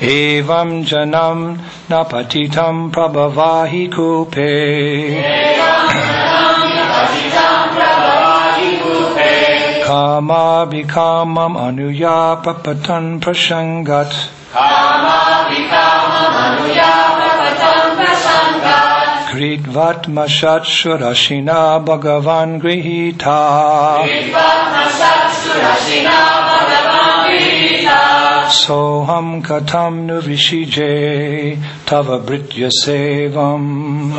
Evam janam napatitam prabhavahi kupe. Kama bikamam anuya papatan prashangat. Kritvat mashat surashina bhagavan grihita. Soham katam nu vishije tava britya sevam.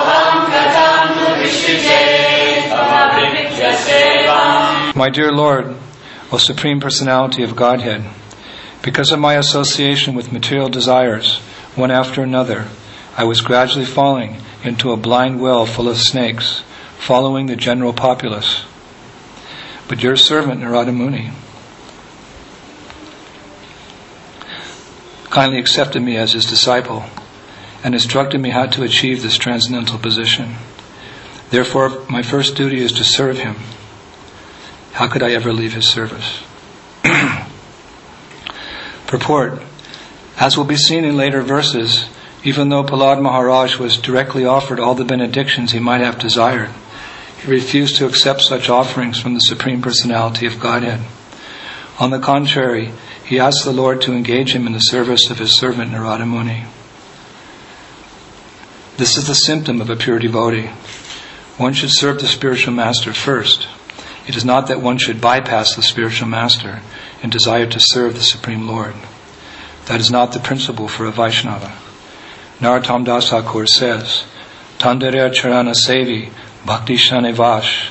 My dear Lord, O Supreme Personality of Godhead, because of my association with material desires, one after another, I was gradually falling into a blind well full of snakes, following the general populace. But your servant Narada Muni kindly accepted me as his disciple and instructed me how to achieve this transcendental position. Therefore, my first duty is to serve him. How could I ever leave his service? Purport. As will be seen in later verses, even though Prahlad Maharaj was directly offered all the benedictions he might have desired, he refused to accept such offerings from the Supreme Personality of Godhead. On the contrary, he asked the Lord to engage him in the service of his servant Narada Muni. This is the symptom of a pure devotee. One should serve the spiritual master first. It is not that one should bypass the spiritual master and desire to serve the Supreme Lord. That is not the principle for a Vaishnava. Narottam Das Thakur says, Tandare Charana Sevi Bhakti Shanevash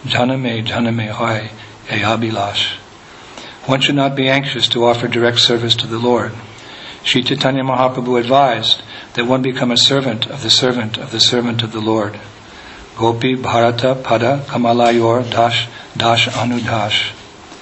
Janame Hoy Eabhilash. One should not be anxious to offer direct service to the Lord. Sri Chaitanya Mahaprabhu advised that one become a servant of the servant of the servant of the Lord. Gopi Bharata Pada Kamalayor Dash Anudash.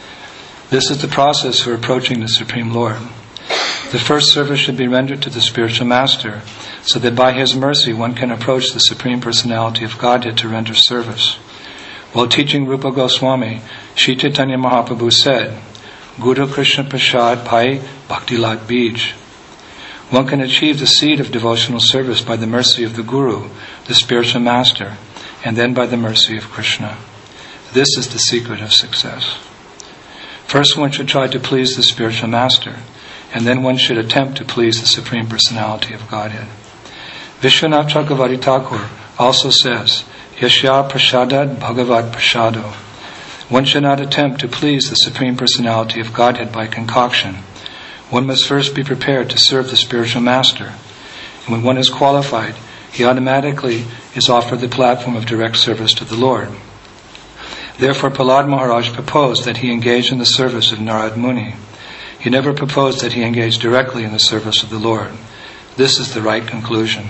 This is the process for approaching the Supreme Lord. The first service should be rendered to the spiritual master, so that by his mercy one can approach the Supreme Personality of Godhead to render service. While teaching Rupa Goswami, Sri Chaitanya Mahaprabhu said, Guru Krishna Prasad Pai Bhakti Lat Bij. One can achieve the seed of devotional service by the mercy of the Guru, the spiritual master, and then by the mercy of Krishna. This is the secret of success. First one should try to please the spiritual master, and then one should attempt to please the Supreme Personality of Godhead. Vishwanath Chakravarti Thakur also says, Yashya Prasadad Bhagavad Prasado. One should not attempt to please the Supreme Personality of Godhead by concoction. One must first be prepared to serve the spiritual master. And when one is qualified, he automatically is offered the platform of direct service to the Lord. Therefore, Prahlad Maharaj proposed that he engage in the service of Narad Muni. He never proposed that he engage directly in the service of the Lord. This is the right conclusion.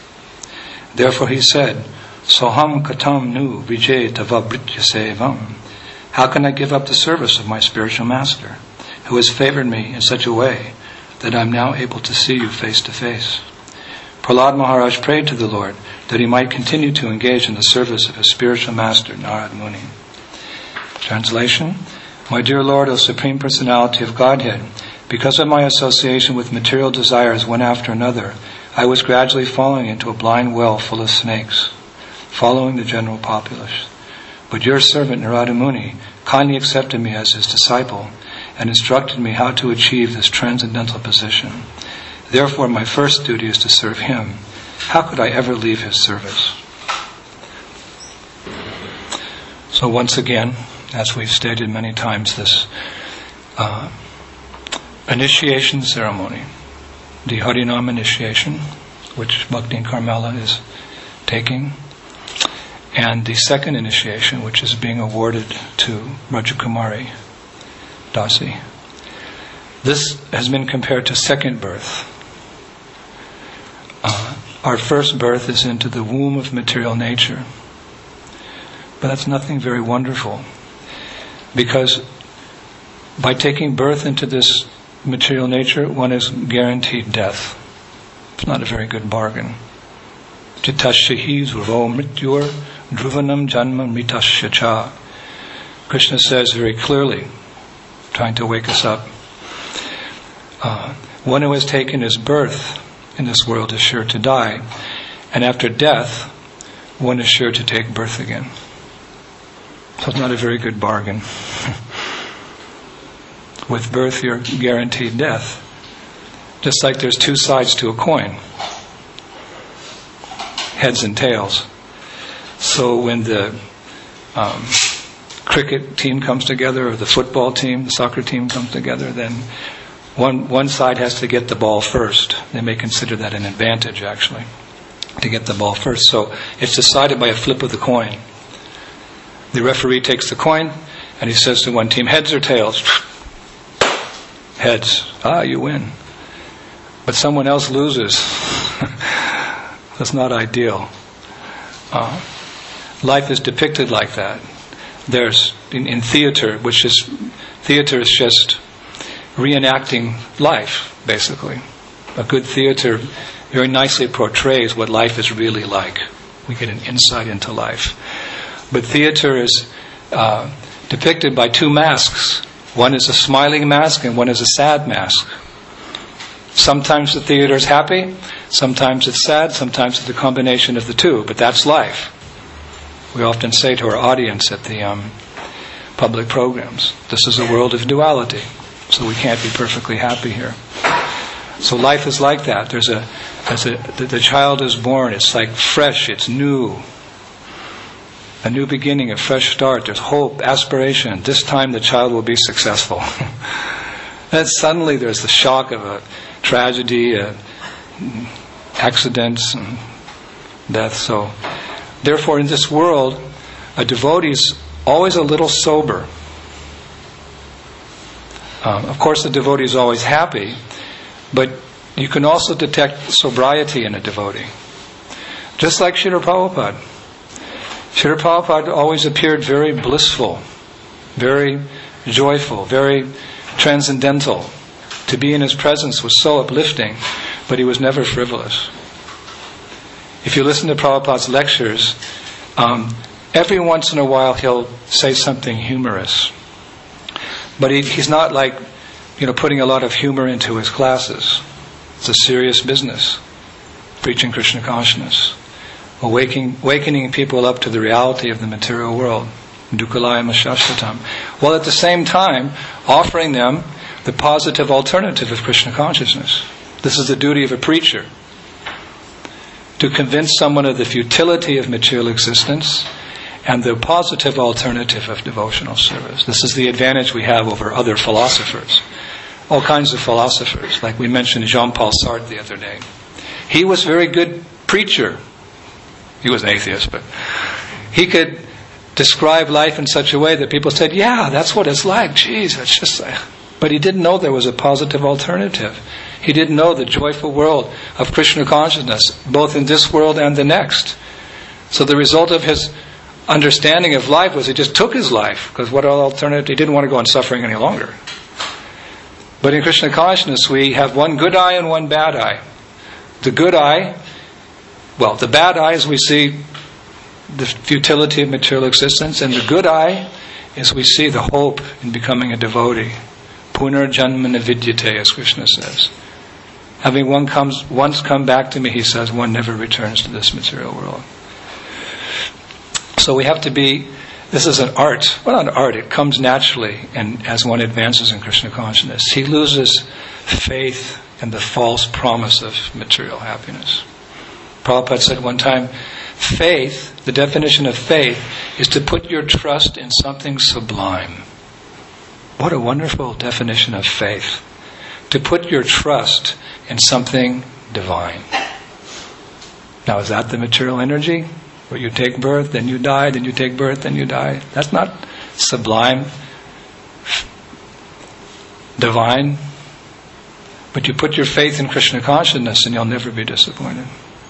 Therefore he said, Soham katam nu vijay tava britya sevam. How can I give up the service of my spiritual master, who has favored me in such a way that I am now able to see you face to face? Prahlad Maharaj prayed to the Lord that he might continue to engage in the service of his spiritual master, Narad Muni. Translation. My dear Lord, O Supreme Personality of Godhead, because of my association with material desires one after another, I was gradually falling into a blind well full of snakes, following the general populace. But your servant Narada Muni kindly accepted me as his disciple and instructed me how to achieve this transcendental position. Therefore, my first duty is to serve him. How could I ever leave his service? So once again, as we've stated many times, this initiation ceremony, the Harinam initiation, which Bhakti in Carmela is taking, and the second initiation, which is being awarded to Rajakumari Dasi. This has been compared to second birth. Our first birth is into the womb of material nature. But that's nothing very wonderful, because by taking birth into this material nature, one is guaranteed death. It's not a very good bargain. Chitasyahi zurvo mrityur dhruvanam janma mritasya cha. Krishna says very clearly, trying to wake us up, One who has taken his birth in this world is sure to die, and after death, one is sure to take birth again. So it's not a very good bargain. With birth, you're guaranteed death. Just like there's two sides to a coin. Heads and tails. So when the cricket team comes together, or the football team, the soccer team comes together, then one side has to get the ball first. They may consider that an advantage, actually, to get the ball first. So it's decided by a flip of the coin. The referee takes the coin and he says to one team, heads or tails? Heads. You win. But someone else loses. That's not ideal. Life is depicted like that. There's in theater, theater is just reenacting life, basically. A good theater very nicely portrays what life is really like. We get an insight into life. But theater is depicted by two masks. One is a smiling mask and one is a sad mask. Sometimes the theater is happy, sometimes it's sad, sometimes it's a combination of the two, but that's life. We often say to our audience at the public programs, this is a world of duality, so we can't be perfectly happy here. So life is like that. The child is born, it's like fresh, it's new. A new beginning, a fresh start. There's hope, aspiration. This time the child will be successful. Then suddenly there's the shock of a tragedy, accidents, and death. So, therefore, in this world, a devotee is always a little sober. Of course, the devotee is always happy, but you can also detect sobriety in a devotee. Just like Srila Prabhupada. Srila Prabhupada always appeared very blissful, very joyful, very transcendental. To be in his presence was so uplifting, but he was never frivolous. If you listen to Prabhupada's lectures, every once in a while he'll say something humorous. But he's not like, putting a lot of humor into his classes. It's a serious business, preaching Krishna consciousness. Awakening people up to the reality of the material world, dukkhalayam shashvatam, while at the same time offering them the positive alternative of Krishna consciousness. This is the duty of a preacher, to convince someone of the futility of material existence and the positive alternative of devotional service. This is the advantage we have over other philosophers. All kinds of philosophers, like we mentioned Jean-Paul Sartre the other day. He was a very good preacher. He was an atheist, but he could describe life in such a way that people said, yeah, that's what it's like. Geez, it's just like... But he didn't know there was a positive alternative. He didn't know the joyful world of Krishna consciousness, both in this world and the next. So the result of his understanding of life was he just took his life, because what alternative? He didn't want to go on suffering any longer. But in Krishna consciousness, we have one good eye and one bad eye. The good eye, the bad eye is we see the futility of material existence, and the good eye is we see the hope in becoming a devotee. Punarjanmana vidyate, as Krishna says. Having once come back to me, he says, one never returns to this material world. So we have to be, this is an art. Well, not an art, it comes naturally, and as one advances in Krishna consciousness. He loses faith in the false promise of material happiness. Prabhupada said one time, faith, the definition of faith, is to put your trust in something sublime. What a wonderful definition of faith. To put your trust in something divine. Now, is that the material energy? Where you take birth, then you die, then you take birth, then you die. That's not sublime, divine. But you put your faith in Krishna consciousness and you'll never be disappointed.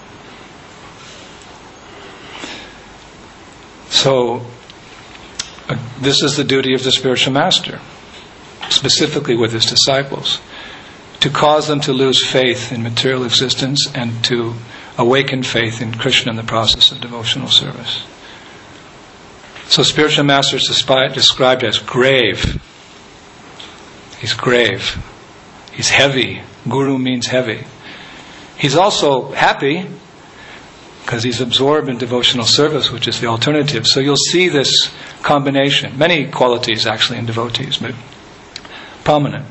So, this is the duty of the spiritual master, specifically with his disciples, to cause them to lose faith in material existence and to awaken faith in Krishna in the process of devotional service. So spiritual master is described as grave. He's grave. He's heavy. Guru means heavy. He's also happy because he's absorbed in devotional service, which is the alternative. So you'll see this combination. Many qualities actually in devotees, but prominent.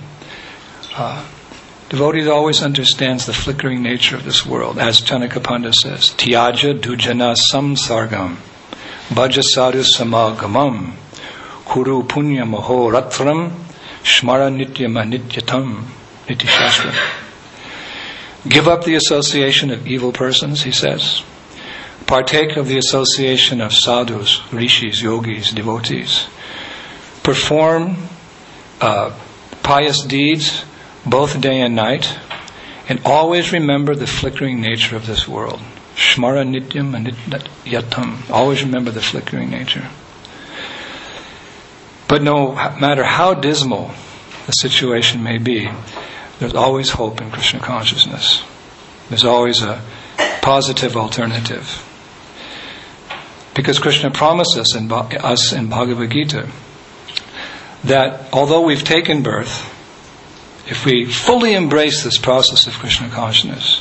Devotee always understands the flickering nature of this world. As Chanaka Pandit says, Tyaja dujana samsargam bhaja sadhu samagamam kuru punya moho ratram shmara nityam anityatam nitishastra. Give up the association of evil persons, he says. Partake of the association of sadhus, rishis, yogis, devotees. Perform pious deeds both day and night, and always remember the flickering nature of this world. Shmara nityam anityatam. Always remember the flickering nature. But no matter how dismal the situation may be, there's always hope in Krishna consciousness. There's always a positive alternative. Because Krishna promises us in Bhagavad Gita that although we've taken birth, if we fully embrace this process of Krishna consciousness,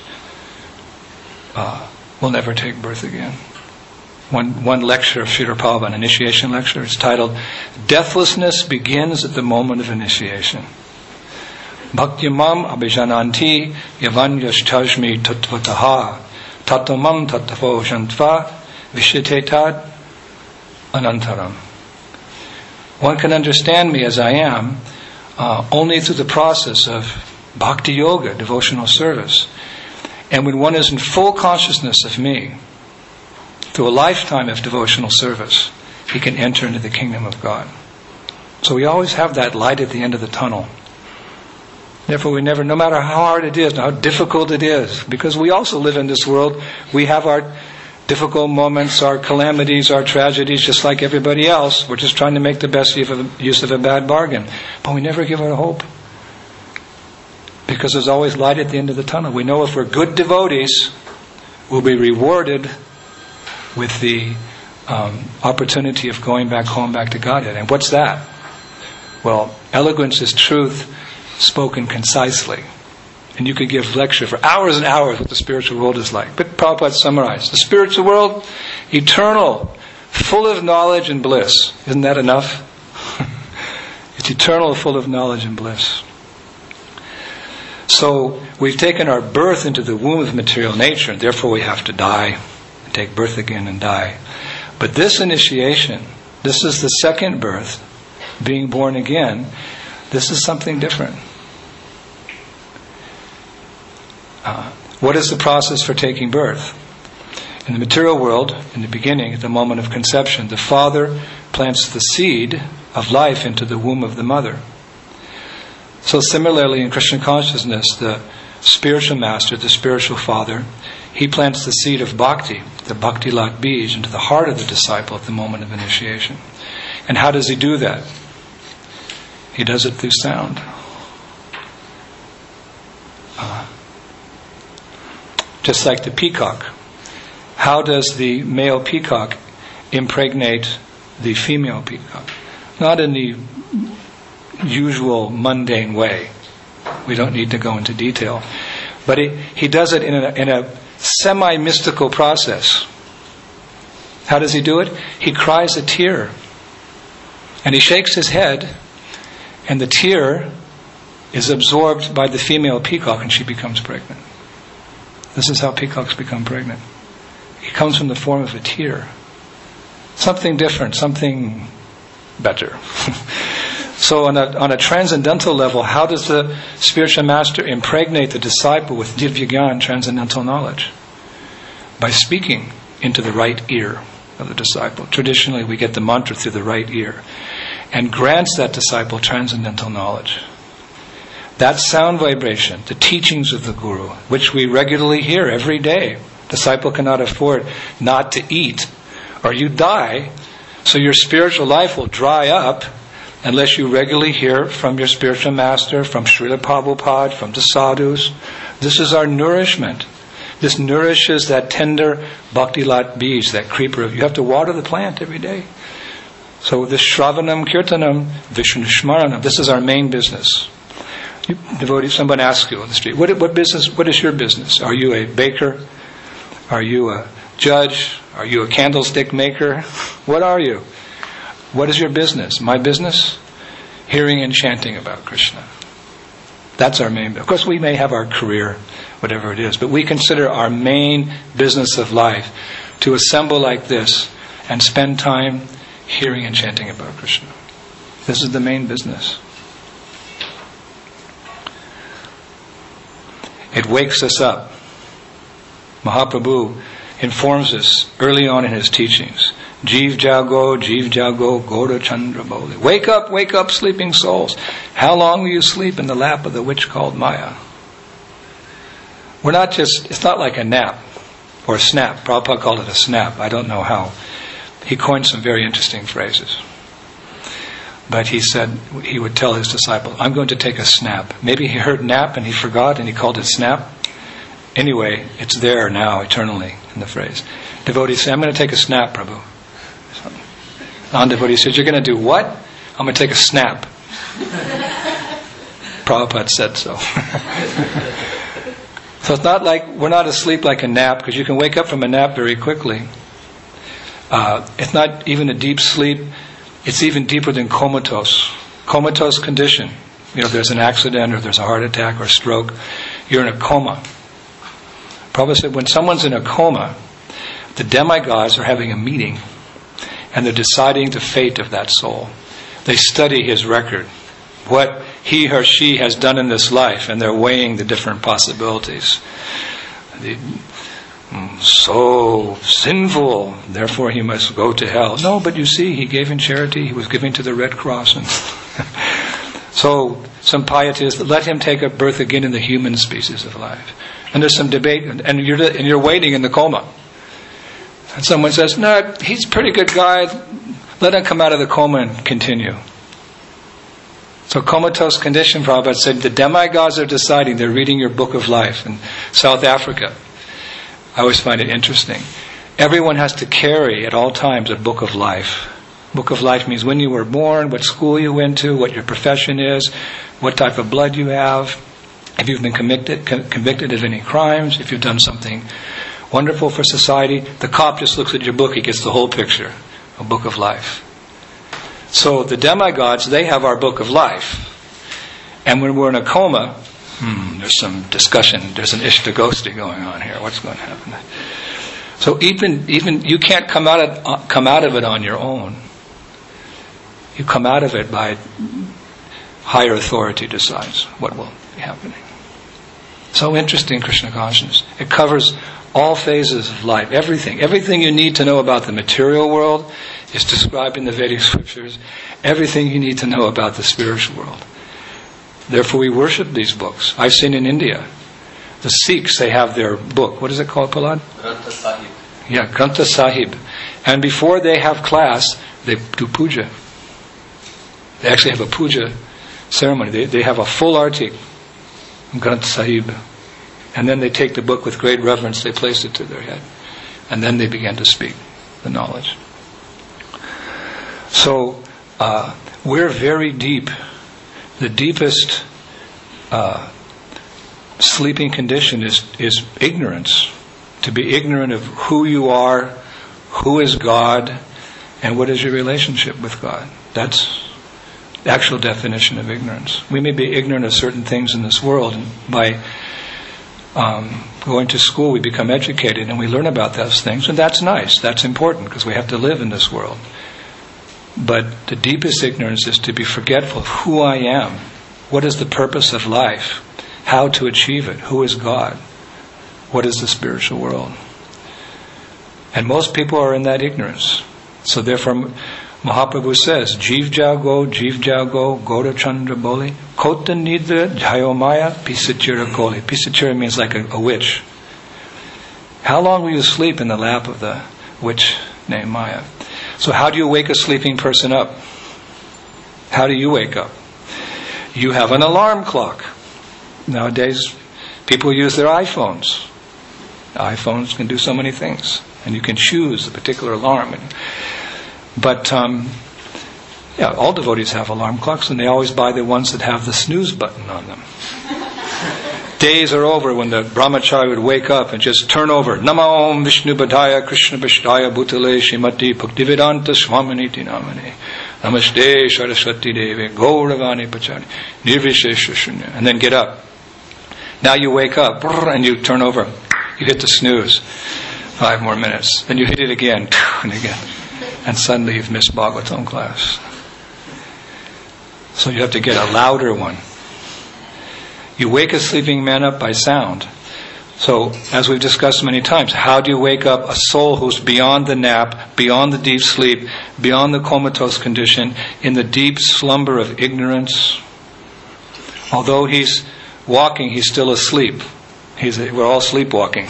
we'll never take birth again. One lecture of Srila Prabhupada, an initiation lecture, is titled, Deathlessness Begins at the Moment of Initiation. Bhaktyamam abhijananti yavanyashtajmi tattvataha tatamam tattavo jantva vishitetad anantaram. One can understand me as I am only through the process of bhakti yoga, devotional service. And when one is in full consciousness of me, through a lifetime of devotional service, he can enter into the kingdom of God. So we always have that light at the end of the tunnel. Therefore we never, no matter how hard it is, how difficult it is, because we also live in this world, we have our difficult moments, our calamities, our tragedies, just like everybody else. We're just trying to make the best use of a bad bargain. But we never give up hope. Because there's always light at the end of the tunnel. We know if we're good devotees, we'll be rewarded with the opportunity of going back home, back to Godhead. And what's that? Well, eloquence is truth spoken concisely. And you could give lecture for hours and hours what the spiritual world is like. But Prabhupada summarized, the spiritual world, eternal, full of knowledge and bliss. Isn't that enough? It's eternal, full of knowledge and bliss. So we've taken our birth into the womb of material nature, and therefore we have to die, and take birth again and die. But this initiation, this is the second birth, being born again, this is something different. What is the process for taking birth? In the material world, in the beginning, at the moment of conception, the father plants the seed of life into the womb of the mother. So similarly in Krishna consciousness, the spiritual master, the spiritual father, he plants the seed of bhakti, the bhakti lat bij, into the heart of the disciple at the moment of initiation. And how does he do that? He does it through sound. Just like the peacock. How does the male peacock impregnate the female peacock? Not in the usual mundane way. We don't need to go into detail. But he does it in a semi-mystical process. How does he do it? He cries a tear. And he shakes his head, and the tear is absorbed by the female peacock, and she becomes pregnant. This is how peacocks become pregnant. It comes from the form of a tear. Something different, something better. So on a transcendental level, how does the spiritual master impregnate the disciple with Divya Gyan, transcendental knowledge? By speaking into the right ear of the disciple. Traditionally, we get the mantra through the right ear. And grants that disciple transcendental knowledge. That sound vibration, the teachings of the Guru, which we regularly hear every day. Disciple cannot afford not to eat, or you die. So your spiritual life will dry up unless you regularly hear from your spiritual master, from Srila Prabhupada, from the sadhus. This is our nourishment. This nourishes that tender bhakti lat bij, that creeper. You have to water the plant every day. So this Shravanam Kirtanam Vishnu Shmaranam, this is our main business. Devotee, someone asks you on the street, what business? What is your business? Are you a baker? Are you a judge? Are you a candlestick maker? What are you? What is your business? My business? Hearing and chanting about Krishna. That's our main business. Of course, we may have our career, whatever it is, but we consider our main business of life to assemble like this and spend time hearing and chanting about Krishna. This is the main business. It wakes us up. Mahaprabhu informs us early on in his teachings. Jeev Jago, Goda Chandra Boli. Wake up, sleeping souls. How long will you sleep in the lap of the witch called Maya? It's not like a nap or a snap. Prabhupada called it a snap. I don't know how. He coined some very interesting phrases. But he said, he would tell his disciple, I'm going to take a snap. Maybe he heard nap and he forgot and he called it snap. Anyway, it's there now, eternally, in the phrase. Devotee said, I'm going to take a snap, Prabhu. Non-devotee said, you're going to do what? I'm going to take a snap. Prabhupada said so. So it's not like, we're not asleep like a nap, because you can wake up from a nap very quickly. It's not even a deep sleep. It's even deeper than comatose. Comatose condition. If there's an accident or there's a heart attack or stroke, you're in a coma. Prabhupada said, when someone's in a coma, the demigods are having a meeting and they're deciding the fate of that soul. They study his record, what he or she has done in this life, and they're weighing the different possibilities. So sinful, therefore he must go to hell. No, but you see, he gave in charity, he was giving to the Red Cross. And so some pietists, let him take a birth again in the human species of life. And there's some debate, and you're waiting in the coma. And someone says, no, he's a pretty good guy, let him come out of the coma and continue. So comatose condition, Prabhupada said, the demigods are deciding, they're reading your book of life. In South Africa, I always find it interesting. Everyone has to carry at all times a book of life. Book of life means when you were born, what school you went to, what your profession is, what type of blood you have, if you've been convicted of any crimes, if you've done something wonderful for society. The cop just looks at your book, he gets the whole picture, a book of life. So the demigods, they have our book of life. And when we're in a coma, there's some discussion, there's an ishtagosti going on here. What's going to happen? So even you can't come out of it on your own. You come out of it by higher authority decides what will be happening. So interesting, Krishna consciousness. It covers all phases of life, everything. Everything you need to know about the material world is described in the Vedic scriptures. Everything you need to know about the spiritual world. Therefore we worship these books. I've seen in India, the Sikhs, they have their book. What is it called, Prahlad? Granth Sahib. Yeah, Granth Sahib. And before they have class, they do puja. They actually have a puja ceremony. They have a full artik, Granth Sahib. And then they take the book with great reverence, they place it to their head. And then they begin to speak the knowledge. So, we're very deep. The deepest sleeping condition is ignorance. To be ignorant of who you are, who is God, and what is your relationship with God. That's the actual definition of ignorance. We may be ignorant of certain things in this world, and by going to school we become educated and we learn about those things, and that's nice, that's important, because we have to live in this world. But the deepest ignorance is to be forgetful of who I am, what is the purpose of life, how to achieve it, who is God, what is the spiritual world. And most people are in that ignorance. So therefore Mahaprabhu says, Jeev Jago, Goda Chandra Boli, Kota Nidra Jayomaya Pisachira Koli. Pisachira means like a witch. How long will you sleep in the lap of the witch named Maya? So how do you wake a sleeping person up? How do you wake up? You have an alarm clock. Nowadays, people use their iPhones. iPhones can do so many things. And you can choose a particular alarm. But Yeah, all devotees have alarm clocks, and they always buy the ones that have the snooze button on them. Days are over when the brahmachari would wake up and just turn over. Namo Om Vishnu Padaya Krishna Vishtaya Bhutale Shrimati Bhaktivedanta Swaminiti Namane Namaste Saraswati Devi Gauravani Pachari Nirvishesha Shunya. And then get up. Now you wake up and you turn over. You hit the snooze. 5 more minutes. Then you hit it again and again. And suddenly you've missed Bhagavatam class. So you have to get a louder one. You wake a sleeping man up by sound. So, as we've discussed many times, how do you wake up a soul who's beyond the nap, beyond the deep sleep, beyond the comatose condition, in the deep slumber of ignorance? Although he's walking, he's still asleep. We're all sleepwalking.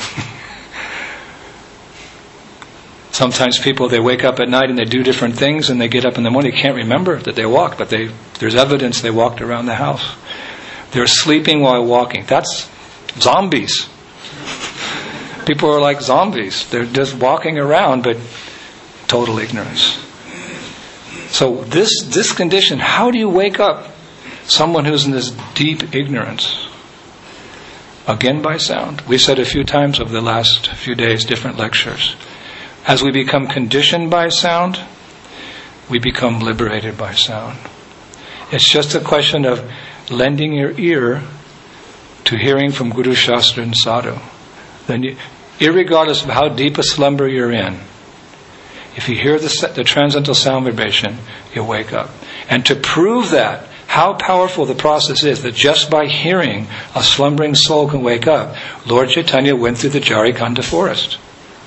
Sometimes people, they wake up at night and they do different things, and they get up in the morning, they can't remember that they walked, but there's evidence they walked around the house. They're sleeping while walking. That's zombies. People are like zombies. They're just walking around, but total ignorance. So this condition, how do you wake up someone who's in this deep ignorance? Again, by sound. We said a few times over the last few days, different lectures. As we become conditioned by sound, we become liberated by sound. It's just a question of lending your ear to hearing from Guru, Shastra and Sadhu. Then, irregardless of how deep a slumber you're in, if you hear the transcendental sound vibration, you'll wake up. And to prove that, how powerful the process is, that just by hearing a slumbering soul can wake up, Lord Chaitanya went through the Jarikanda forest.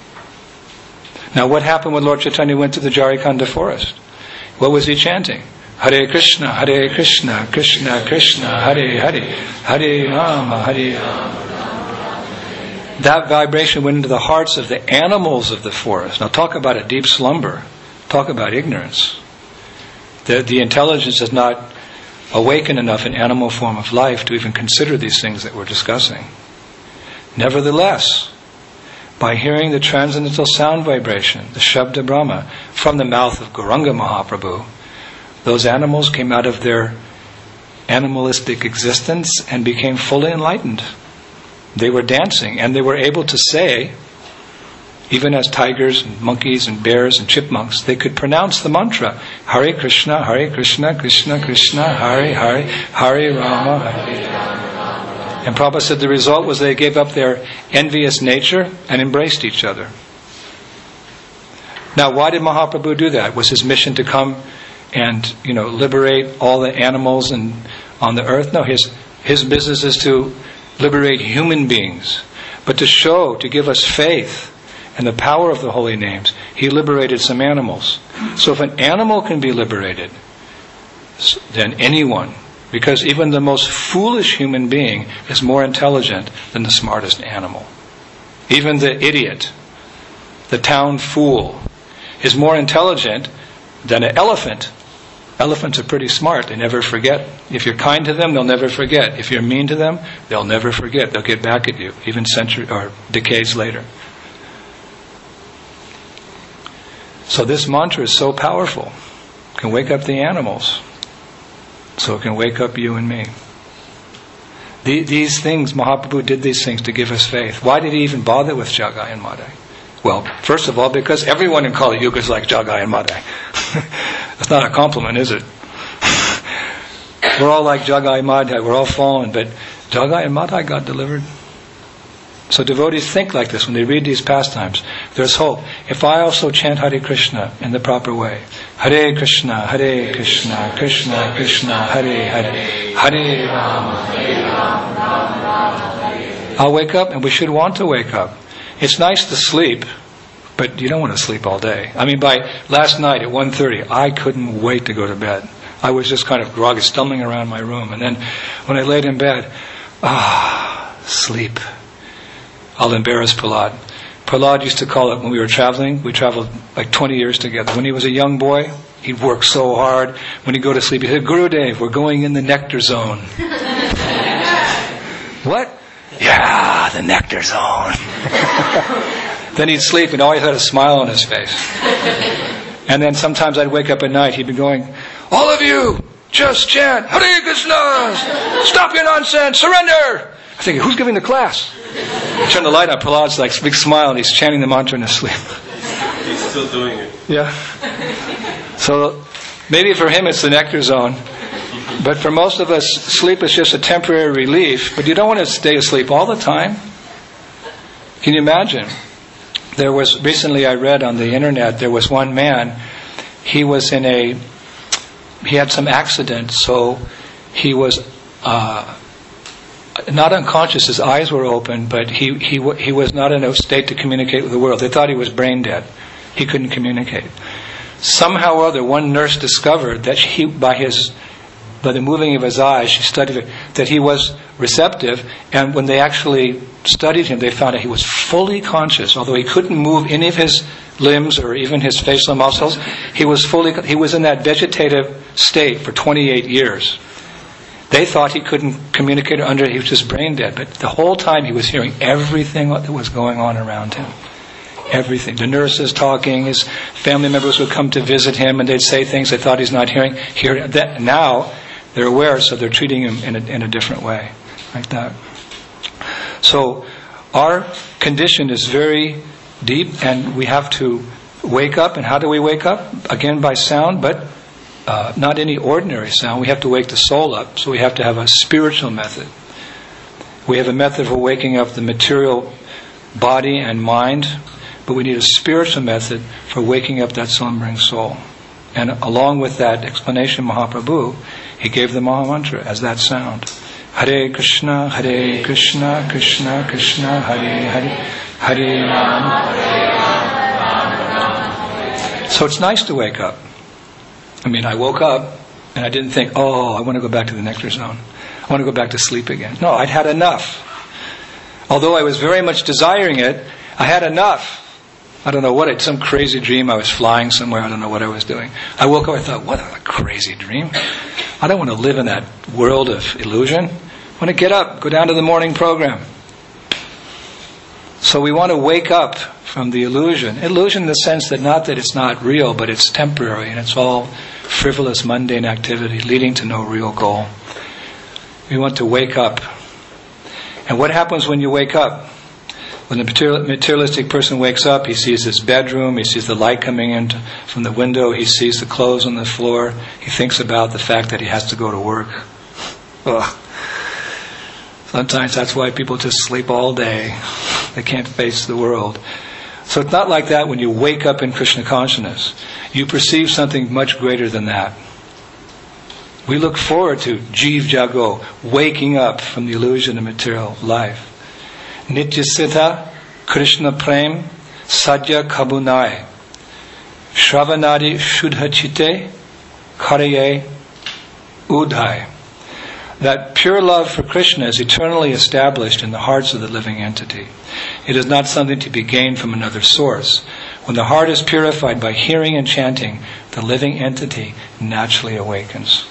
Now what happened when Lord Chaitanya went to the Jarikanda forest? What was he chanting? Hare Krishna, Krishna Krishna, Hare Hare, Hare Rama, Hare Rama. That vibration went into the hearts of the animals of the forest. Now talk about a deep slumber. Talk about ignorance. The intelligence is not awakened enough in animal form of life to even consider these things that we're discussing. Nevertheless, by hearing the transcendental sound vibration, the Shabda Brahma, from the mouth of Gauranga Mahaprabhu, those animals came out of their animalistic existence and became fully enlightened. They were dancing, and they were able to say, even as tigers and monkeys and bears and chipmunks, they could pronounce the mantra, Hare Krishna, Krishna Krishna, Hare Hare, Hare Rama, Hare Rama. And Prabhupada said the result was they gave up their envious nature and embraced each other. Now, why did Mahaprabhu do that? Was his mission to come and liberate all the animals and on the earth? No, his business is to liberate human beings, but to give us faith and the power of the holy names. He liberated some animals. So if an animal can be liberated, then anyone, because even the most foolish human being is more intelligent than the smartest animal. Even the idiot, the town fool, is more intelligent than an elephant. Elephants are pretty smart. They never forget. If you're kind to them, they'll never forget. If you're mean to them, they'll never forget. They'll get back at you, even centuries or decades later. So this mantra is so powerful. It can wake up the animals. So it can wake up you and me. These things, Mahaprabhu did these things to give us faith. Why did he even bother with Jagai and Madai? Well, first of all, because everyone in Kali Yuga is like Jagai and Madai. That's not a compliment, is it? We're all like Jagai and Madai. We're all fallen, but Jagai and Madai got delivered. So devotees think like this when they read these pastimes. There's hope. If I also chant Hare Krishna in the proper way, Hare Krishna, Krishna Krishna, Hare Hare, Hare Rama, Hare Rama, I'll wake up, and we should want to wake up. It's nice to sleep, but you don't want to sleep all day. I mean, by last night at 1:30, I couldn't wait to go to bed. I was just kind of groggy, stumbling around my room. And then when I laid in bed, sleep. I'll embarrass Prahlad. Prahlad used to call it, when we were traveling, we traveled like 20 years together. When he was a young boy, he'd work so hard. When he'd go to sleep, he'd say, Gurudev, we're going in the nectar zone. What? Yeah, the nectar zone. Then he'd sleep and always had a smile on his face. And then sometimes I'd wake up at night, he'd be going, All of you, just chant, Hare Krishna! Stop your nonsense! Surrender! I think, who's giving the class? I turn the light on. Prahlad's like big smile and he's chanting the mantra in his sleep. He's still doing it. Yeah. So maybe for him it's the nectar zone. But for most of us, sleep is just a temporary relief. But you don't want to stay asleep all the time. Can you imagine? Recently I read on the internet, there was one man, he had some accident, so he was not unconscious, his eyes were open, but he was not in a state to communicate with the world. They thought he was brain dead. He couldn't communicate. Somehow or other, one nurse discovered that by the moving of his eyes, she studied it, that he was receptive, and when they actually studied him, they found that he was fully conscious. Although he couldn't move any of his limbs or even his facial muscles, he was in that vegetative state for 28 years. They thought he couldn't communicate he was just brain dead, but the whole time he was hearing everything that was going on around him. Everything. The nurses talking, his family members would come to visit him and they'd say things they thought he's not hearing. Now they're aware, so they're treating him in a different way, like that. So our condition is very deep, and we have to wake up. And how do we wake up? Again, by sound, but not any ordinary sound. We have to wake the soul up, so we have to have a spiritual method. We have a method for waking up the material body and mind, but we need a spiritual method for waking up that slumbering soul. And along with that explanation, Mahaprabhu, he gave the Maha Mantra as that sound. Hare Krishna, Krishna Krishna, Hare Hare, Hare Rama, Hare Rama. So it's nice to wake up. I woke up and I didn't think, I want to go back to the nectar zone. I want to go back to sleep again. No, I'd had enough. Although I was very much desiring it, I had enough. I don't know some crazy dream. I was flying somewhere. I don't know what I was doing. I woke up, I thought, what a crazy dream. I don't want to live in that world of illusion. I want to get up, go down to the morning program. So we want to wake up from the illusion. Illusion in the sense that not that it's not real, but it's temporary and it's all frivolous, mundane activity leading to no real goal. We want to wake up. And what happens when you wake up? When the materialistic person wakes up, he sees his bedroom, he sees the light coming in from the window, he sees the clothes on the floor, he thinks about the fact that he has to go to work. Ugh. Sometimes that's why people just sleep all day. They can't face the world. So it's not like that when you wake up in Krishna consciousness. You perceive something much greater than that. We look forward to Jiv Jago, waking up from the illusion of material life. Nitya Siddha, Krishna Prem, Sadhya Kabunai, Shravanadi Shuddha Chitte, Karaye Udhai. That pure love for Krishna is eternally established in the hearts of the living entity. It is not something to be gained from another source. When the heart is purified by hearing and chanting, the living entity naturally awakens.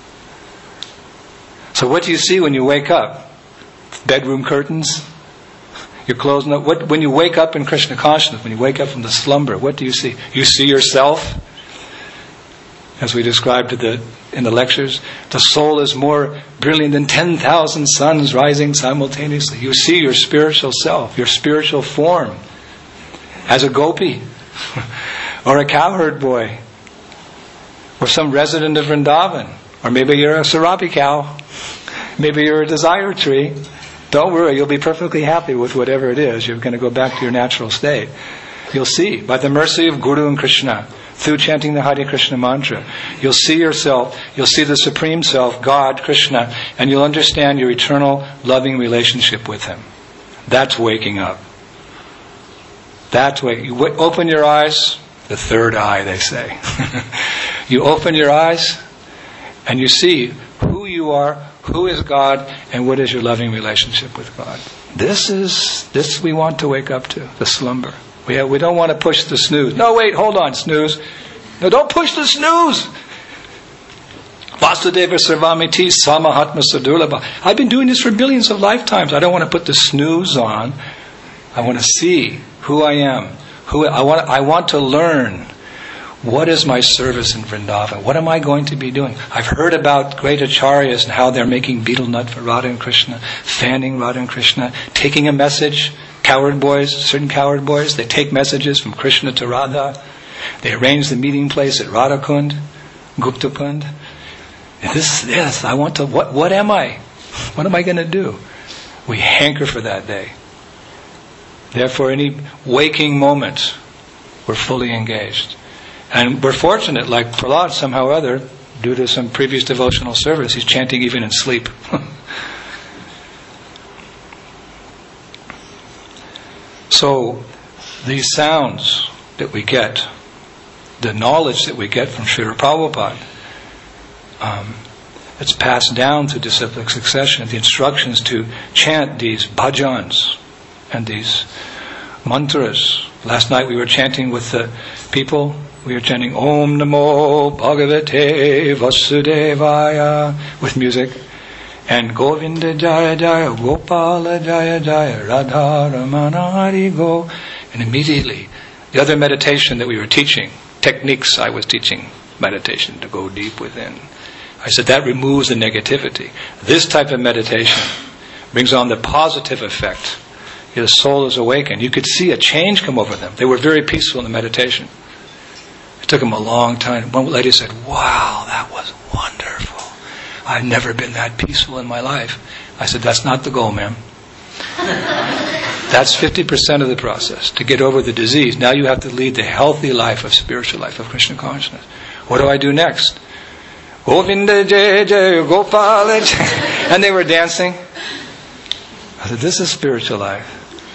So what do you see when you wake up? Bedroom curtains? You're closing up. When you wake up in Krishna consciousness, when you wake up from the slumber, what do you see? You see yourself, as we described in the lectures. The soul is more brilliant than 10,000 suns rising simultaneously. You see your spiritual self, your spiritual form, as a gopi, or a cowherd boy, or some resident of Vrindavan, or maybe you're a sarabi cow, maybe you're a desire tree. Don't worry, you'll be perfectly happy with whatever it is. You're going to go back to your natural state. You'll see, by the mercy of Guru and Krishna, through chanting the Hare Krishna mantra, you'll see yourself, you'll see the Supreme Self, God, Krishna, and you'll understand your eternal loving relationship with Him. That's waking up. That's waking. You open your eyes, the third eye, they say. You open your eyes, and you see who you are, who is God, and what is your loving relationship with God. This we want to wake up to, the slumber. We don't want to push the snooze. No, wait, hold on, snooze. No, don't push the snooze. Vasudeva Sarvamiti Samahatma Sadurlabha. I've been doing this for billions of lifetimes. I don't want to put the snooze on. I want to see who I am. I want to learn What is my service in Vrindavan? What am I going to be doing? I've heard about great acharyas and how they're making betel nut for Radha and Krishna, fanning Radha and Krishna, taking a message. Certain coward boys, they take messages from Krishna to Radha. They arrange the meeting place at Radha Kund, Gupta Kund. Yes, I want to, what am I? What am I going to do? We hanker for that day. Therefore, any waking moment, we're fully engaged. And we're fortunate, like Prahlad, somehow or other, due to some previous devotional service, he's chanting even in sleep. So, these sounds that we get, the knowledge that we get from Srila Prabhupada, it's passed down through disciplic succession. The instructions to chant these bhajans and these mantras. Last night we were chanting with the people. We were chanting Om Namo Bhagavate Vasudevaya with music. And Govinda Jaya Jaya Gopala Jaya Jaya Radha Ramana Hari Go. And immediately, the other meditation that we were teaching, techniques I was teaching, meditation to go deep within. I said that removes the negativity. This type of meditation brings on the positive effect. The soul is awakened. You could see a change come over them. They were very peaceful in the meditation. It took them a long time. One lady said, "Wow, that was wonderful. I've never been that peaceful in my life." I said, "That's not the goal, ma'am. That's 50% of the process. To get over the disease, now you have to lead the healthy life of spiritual life, of Krishna consciousness. What do I do next?" Govinda Jai Jai Gopala Jai. And they were dancing. I said, this is spiritual life.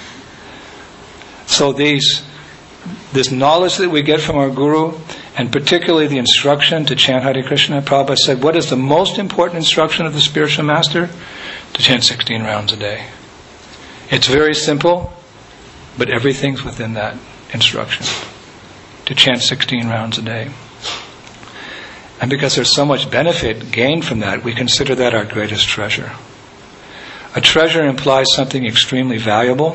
So this knowledge that we get from our Guru, and particularly the instruction to chant Hare Krishna, Prabhupada said, what is the most important instruction of the spiritual master? To chant 16 rounds a day. It's very simple, but everything's within that instruction. To chant 16 rounds a day. And because there's so much benefit gained from that, we consider that our greatest treasure. A treasure implies something extremely valuable,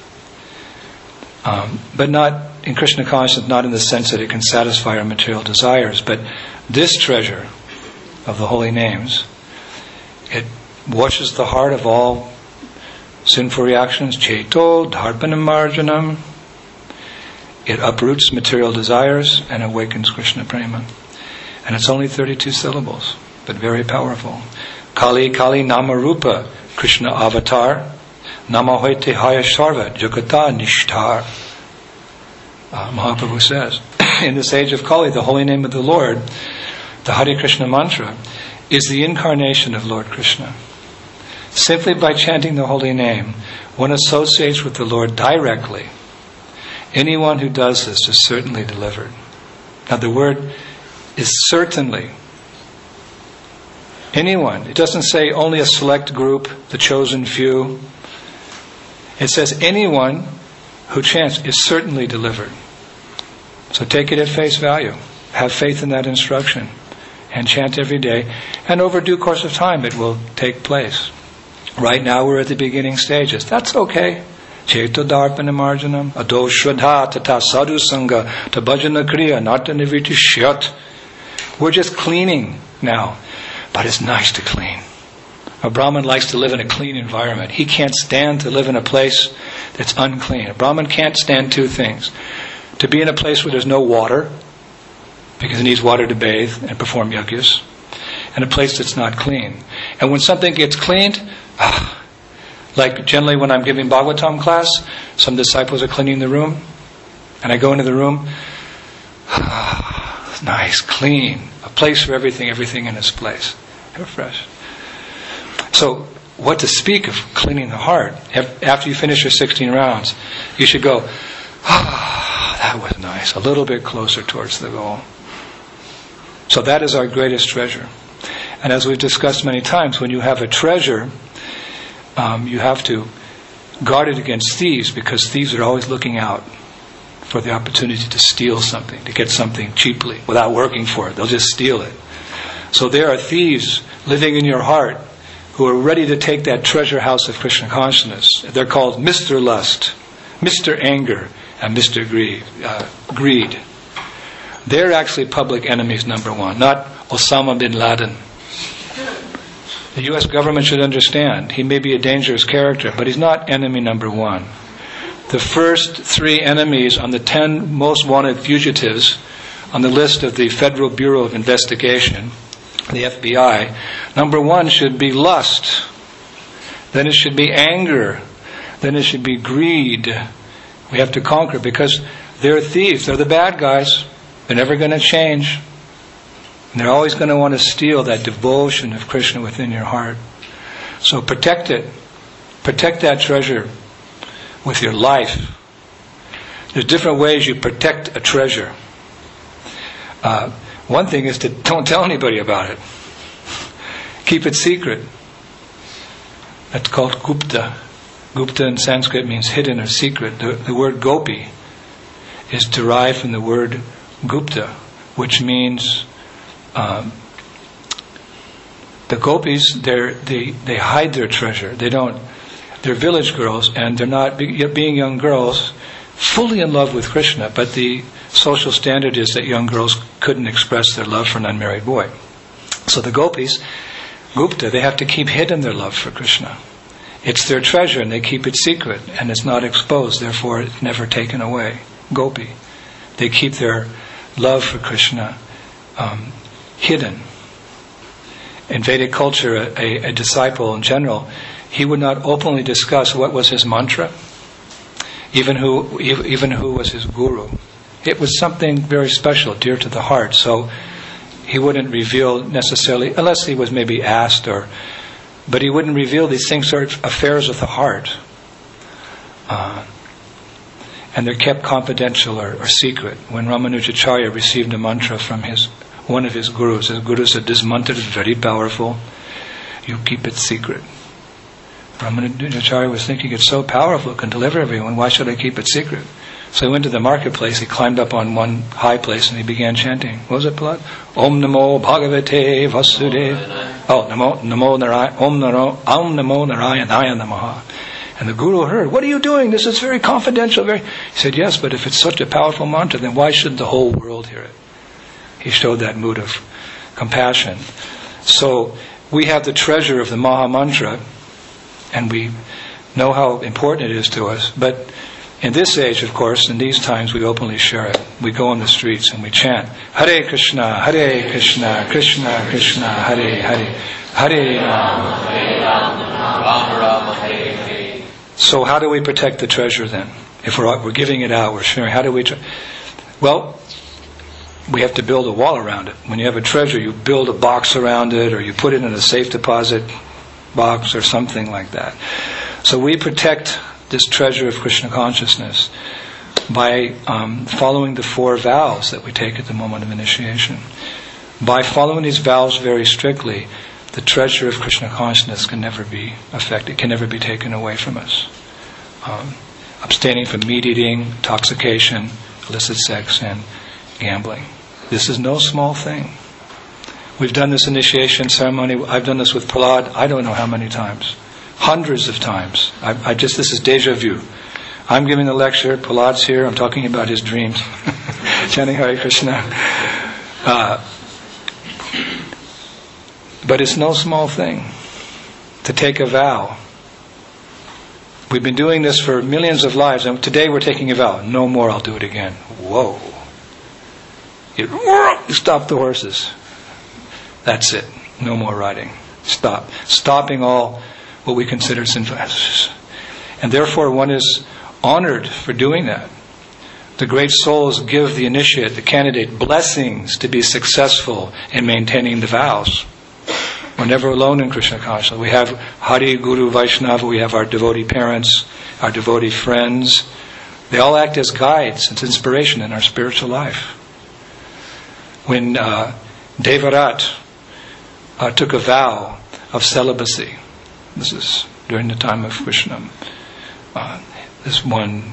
but not in Krishna consciousness, not in the sense that it can satisfy our material desires. But this treasure of the holy names, it washes the heart of all sinful reactions, Cheto, Dharpanam Marjanam. It uproots material desires and awakens Krishna Prema. And it's only 32 syllables, but very powerful. Kali Kali Namarupa Krishna Avatar Namahoite Haya Sarva Jagata Nishtar. Mahaprabhu says, in this age of Kali, the holy name of the Lord, the Hare Krishna mantra, is the incarnation of Lord Krishna. Simply by chanting the holy name, one associates with the Lord directly. Anyone who does this is certainly delivered. Now the word is certainly. Anyone. It doesn't say only a select group, the chosen few. It says anyone who chants is certainly delivered. So take it at face value. Have faith in that instruction. And chant every day. And over due course of time it will take place. Right now we're at the beginning stages. That's okay. Cheto Dharpana Marjanam, Ado Shraddha Tata Sadhu Sangha, Tabhajana Kriya, Nata Nivritti Shyat. We're just cleaning now. But it's nice to clean. A Brahmin likes to live in a clean environment. He can't stand to live in a place that's unclean. A Brahmin can't stand two things. To be in a place where there's no water, because he needs water to bathe and perform yajnas, and a place that's not clean. And when something gets cleaned, like generally when I'm giving Bhagavatam class, some disciples are cleaning the room, and I go into the room, nice, clean, a place for everything in its place. Refresh. So, what to speak of cleaning the heart? After you finish your 16 rounds, you should go, that was nice, a little bit closer towards the goal. So that is our greatest treasure. And as we've discussed many times, when you have a treasure, you have to guard it against thieves, because thieves are always looking out for the opportunity to steal something, to get something cheaply, without working for it. They'll just steal it. So there are thieves living in your heart who are ready to take that treasure house of Krishna consciousness. They're called Mr. Lust, Mr. Anger, and Mr. Greed. They're actually public enemies number one, not Osama bin Laden. The U.S. government should understand he may be a dangerous character, but he's not enemy number one. The first 3 enemies on the 10 most wanted fugitives on the list of the Federal Bureau of Investigation, the FBI, number 1 should be lust. Then it should be anger. Then it should be greed. We have to conquer because they're thieves. They're the bad guys. They're never going to change. And they're always going to want to steal that devotion of Krishna within your heart. So protect it. Protect that treasure with your life. There's different ways you protect a treasure. One thing is to don't tell anybody about it. Keep it secret. That's called Gupta. Gupta in Sanskrit means hidden or secret. The word gopi is derived from the word Gupta, which means the gopis, they hide their treasure. They're village girls, and they're not, being young girls, fully in love with Krishna, but the social standard is that young girls couldn't express their love for an unmarried boy. So the gopis, Gupta, they have to keep hidden their love for Krishna. It's their treasure, and they keep it secret, and it's not exposed, therefore it's never taken away. Gopi. They keep their love for Krishna hidden. In Vedic culture, a disciple in general, he would not openly discuss what was his mantra, even who was his guru. It was something very special, dear to the heart, so he wouldn't reveal necessarily, unless he was maybe asked, but he wouldn't reveal these things are affairs of the heart. And they're kept confidential or secret. When Ramanujacharya received a mantra from one of his gurus said, "This mantra is very powerful. You keep it secret." Ramanujacharya was thinking, it's so powerful, it can deliver everyone. Why should I keep it secret? So he went to the marketplace, he climbed up on one high place and he began chanting. What was it, Prahlad? Om Namo Bhagavate Vasudeva. Oh, Namo Narayana. Om Namo Narayanaya Namaha. And the Guru heard, what are you doing? This is very confidential. He said, yes, but if it's such a powerful mantra, then why should the whole world hear it? He showed that mood of compassion. So we have the treasure of the Maha Mantra, and we know how important it is to us. But in this age, of course, in these times, we openly share it. We go on the streets and we chant, Hare Krishna, Krishna Krishna, Hare Hare, Hare Rama, Rama Rama, Hare Hare. So how do we protect the treasure then? If we're giving it out, we're sharing, how do we... Well, we have to build a wall around it. When you have a treasure, you build a box around it, or you put it in a safe deposit box or something like that. So we protect this treasure of Krishna consciousness by following the 4 vows that we take at the moment of initiation. By following these vows very strictly, the treasure of Krishna consciousness can never be affected, can never be taken away from us. Abstaining from meat eating, intoxication, illicit sex, and gambling. This is no small thing. We've done this initiation ceremony. I've done this with Prahlad, I don't know how many times. Hundreds of times. This is deja vu. I'm giving the lecture, Prahlad's here, I'm talking about his dreams. Chanting Hare Krishna. But it's no small thing to take a vow. We've been doing this for millions of lives, and today we're taking a vow. No more, I'll do it again. Whoa. You stop the horses. That's it. No more riding. Stop. Stopping all what we consider sinful. And therefore one is honored for doing that. The great souls give the initiate, the candidate, blessings to be successful in maintaining the vows. We're never alone in Krishna consciousness. We have Hari, Guru, Vaishnava, we have our devotee parents, our devotee friends. They all act as guides, as inspiration in our spiritual life. When Devarat took a vow of celibacy, this is during the time of Krishna, this one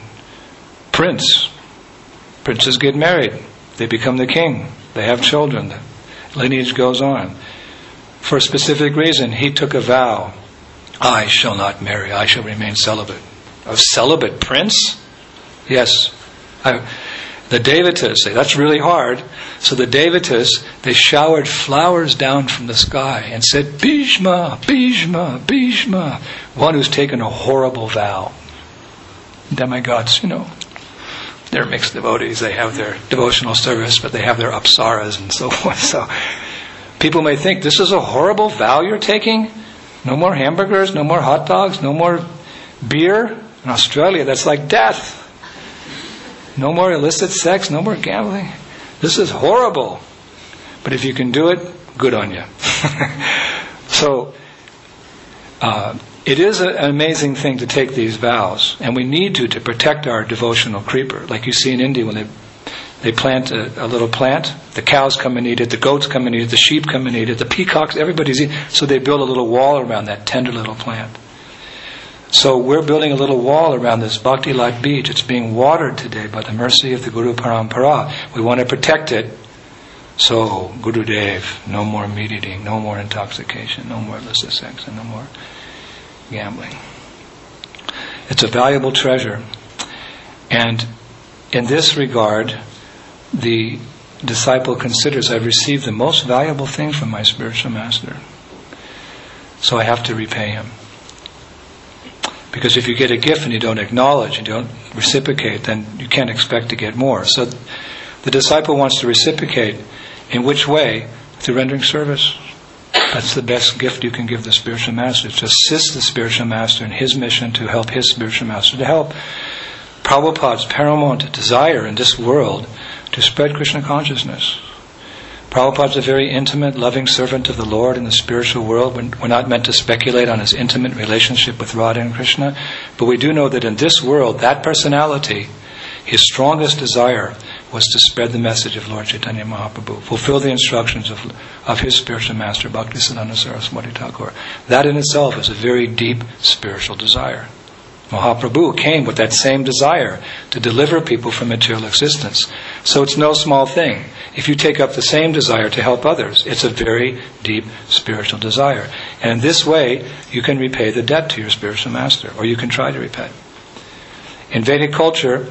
princes get married, they become the king, they have children, the lineage goes on. For a specific reason, he took a vow, I shall not marry, I shall remain celibate. A celibate prince? Yes. The Devatas say, that's really hard. So the Devatas, they showered flowers down from the sky and said, Bhishma, Bhishma, Bhishma. One who's taken a horrible vow. Demigods, they're mixed devotees. They have their devotional service, but they have their apsaras and so forth. So people may think, this is a horrible vow you're taking? No more hamburgers, no more hot dogs, no more beer? In Australia, that's like death. No more illicit sex, no more gambling. This is horrible. But if you can do it, good on you. So, it is an amazing thing to take these vows. And we need to protect our devotional creeper. Like you see in India when they plant a little plant, the cows come and eat it, the goats come and eat it, the sheep come and eat it, the peacocks, everybody's eating. So they build a little wall around that tender little plant. So we're building a little wall around this Bhakti Lake beach. It's being watered today by the mercy of the Guru Parampara. We want to protect it. So, Gurudev, no more meat eating, no more intoxication, no more illicit sex, and no more gambling. It's a valuable treasure. And in this regard, the disciple considers, I've received the most valuable thing from my spiritual master. So I have to repay him. Because if you get a gift and you don't acknowledge, you don't reciprocate, then you can't expect to get more. So the disciple wants to reciprocate. In which way? Through rendering service. That's the best gift you can give the spiritual master. To assist the spiritual master in his mission to help his spiritual master. To help Prabhupada's paramount desire in this world to spread Krishna consciousness. Prabhupada's a very intimate, loving servant of the Lord in the spiritual world. We're not meant to speculate on his intimate relationship with Radha and Krishna, but we do know that in this world, that personality, his strongest desire was to spread the message of Lord Chaitanya Mahaprabhu, fulfill the instructions of his spiritual master, Bhaktisiddhanta Saraswati Thakur. That in itself is a very deep spiritual desire. Mahaprabhu came with that same desire to deliver people from material existence. So it's no small thing. If you take up the same desire to help others, it's a very deep spiritual desire. And in this way, you can repay the debt to your spiritual master, or you can try to repay. In Vedic culture,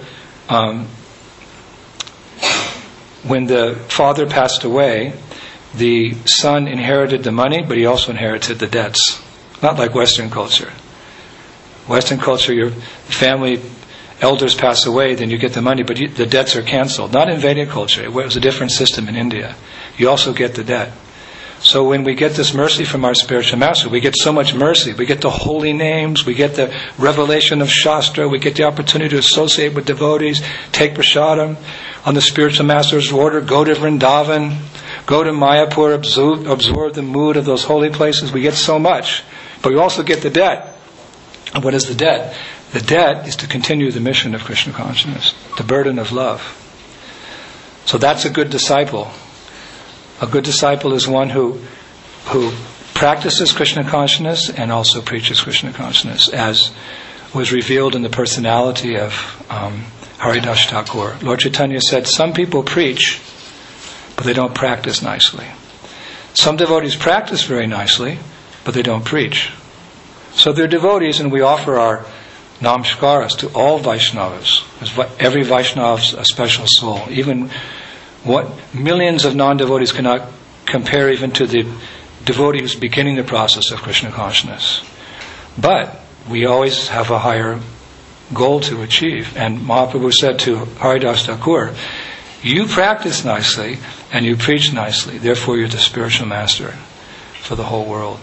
when the father passed away, the son inherited the money, but he also inherited the debts. Not like Western culture. Western culture, your family elders pass away, then you get the money, but the debts are cancelled. Not in Vedic culture. It was a different system in India. You also get the debt. So when we get this mercy from our spiritual master, we get so much mercy. We get the holy names, we get the revelation of Shastra, we get the opportunity to associate with devotees, take prasadam on the spiritual master's order, go to Vrindavan, go to Mayapur, absorb the mood of those holy places. We get so much. But we also get the debt. And what is the debt? The debt is to continue the mission of Krishna consciousness, the burden of love. So that's a good disciple. A good disciple is one who practices Krishna consciousness and also preaches Krishna consciousness, as was revealed in the personality of Haridas Thakur. Lord Chaitanya said, some people preach, but they don't practice nicely. Some devotees practice very nicely, but they don't preach. So they're devotees, and we offer our namaskaras to all Vaishnavas. Every Vaishnava is a special soul. Even what millions of non-devotees cannot compare even to the devotee who's beginning the process of Krishna consciousness. But we always have a higher goal to achieve. And Mahaprabhu said to Haridas Thakur, you practice nicely and you preach nicely, therefore you're the spiritual master for the whole world.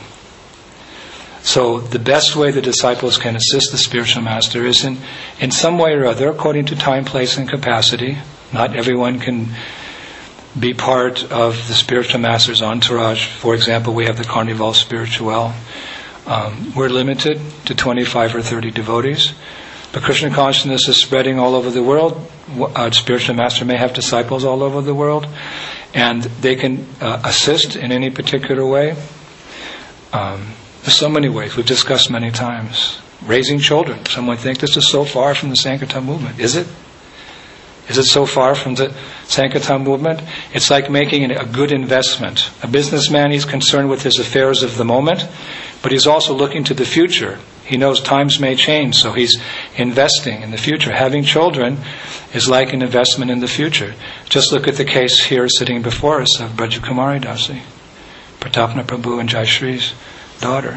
So the best way the disciples can assist the spiritual master is in some way or other, according to time, place, and capacity. Not everyone can be part of the spiritual master's entourage. For example, we have the Carnival Spirituel. We're limited to 25 or 30 devotees. But Krishna consciousness is spreading all over the world. Our spiritual master may have disciples all over the world. And they can assist in any particular way. There's so many ways. We've discussed many times. Raising children. Some might think this is so far from the Sankirtan movement. Is it? Is it so far from the Sankirtan movement? It's like making a good investment. A businessman, he's concerned with his affairs of the moment, but he's also looking to the future. He knows times may change, so he's investing in the future. Having children is like an investment in the future. Just look at the case here sitting before us of Brajakumari Dasi, Pratapna Prabhu and Jayashree's daughter.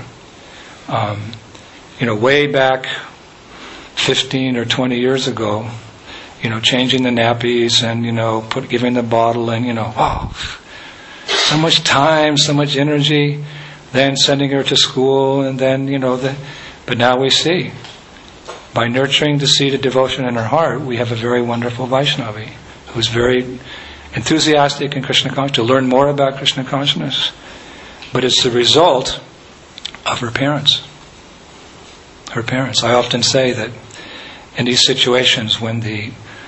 Way back 15 or 20 years ago, changing the nappies and, giving the bottle and, so much time, so much energy, then sending her to school and then, but now we see, by nurturing the seed of devotion in her heart, we have a very wonderful Vaishnavi who's very enthusiastic in Krishna consciousness, to learn more about Krishna consciousness. But it's the result of her parents. Her parents. I often say that in these situations when the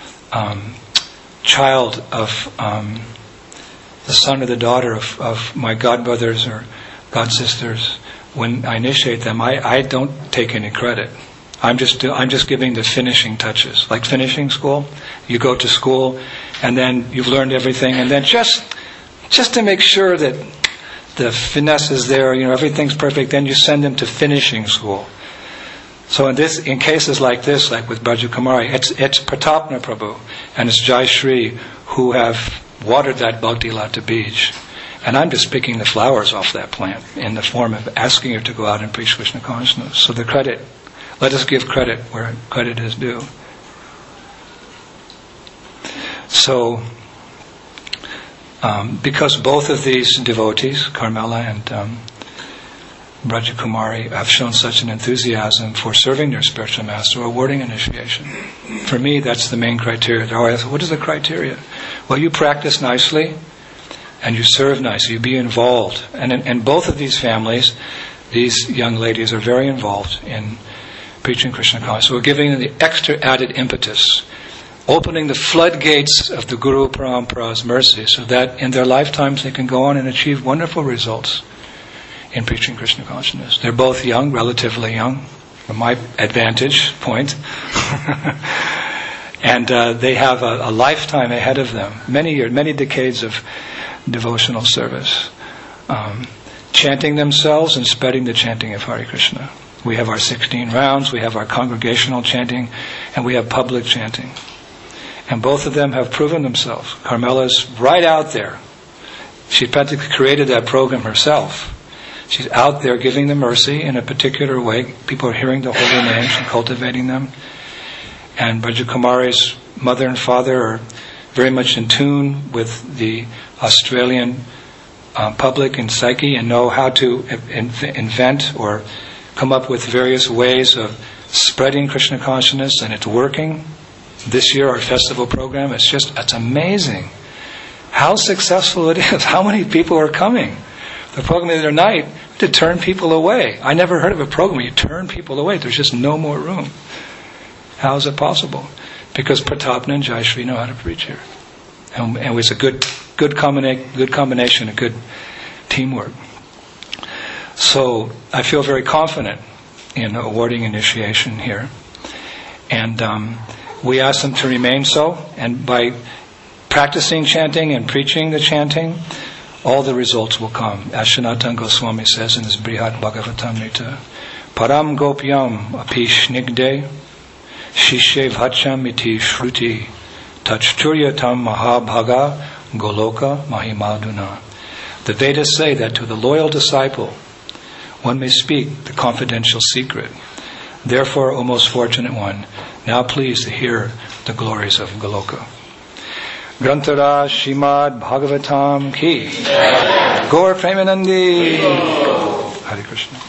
child of the son or the daughter of my godbrothers or godsisters, when I initiate them, I don't take any credit. I'm just giving the finishing touches. Like finishing school, you go to school and then you've learned everything, and then just to make sure that the finesse is there, everything's perfect, then you send them to finishing school. So in cases like this, like with Brajakumari, it's Pratapna Prabhu and it's Jayashri who have watered that Bhakti Lata Bij. And I'm just picking the flowers off that plant in the form of asking her to go out and preach Krishna consciousness. So the credit, let us give credit where credit is due. So, because both of these devotees, Carmela and Brajakumari, have shown such an enthusiasm for serving their spiritual master, awarding initiation. For me, that's the main criteria. They're always, what is the criteria? Well, you practice nicely, and you serve nicely, you be involved. And in both of these families, these young ladies are very involved in preaching Krishna consciousness. So we're giving them the extra added impetus, opening the floodgates of the Guru Parampara's mercy, so that in their lifetimes they can go on and achieve wonderful results in preaching Krishna consciousness. They're both young, relatively young, from my advantage point. And they have a lifetime ahead of them, many years, many decades of devotional service, chanting themselves and spreading the chanting of Hare Krishna. We have our 16 rounds, we have our congregational chanting, and we have public chanting. And both of them have proven themselves. Carmela's right out there. She practically created that program herself. She's out there giving the mercy in a particular way. People are hearing the holy names and cultivating them. And Brajakumari's mother and father are very much in tune with the Australian public and psyche and know how to invent or come up with various ways of spreading Krishna consciousness, and it's working. This year our festival program, it's amazing how successful it is, how many people are coming. The program the other night, to turn people away. I never heard of a program where you turn people away. There's just no more room. How is it possible? Because Pratapna and Jayashri know how to preach here. And it's a good combination, a good teamwork. So I feel very confident in awarding initiation here. And we ask them to remain so. And by practicing chanting and preaching the chanting, all the results will come. As Sanatana Goswami says in his Brihat Bhagavatamrita, Param Gopyam api snigde Shishe Vacham iti shruti Tachturyatam Mahabhaga Goloka Mahimaduna. The Vedas say that to the loyal disciple one may speak the confidential secret. Therefore, O most fortunate one, now please to hear the glories of Goloka. Grantara Shrimad Bhagavatam Ki Gaur Premanandi Hare Krishna.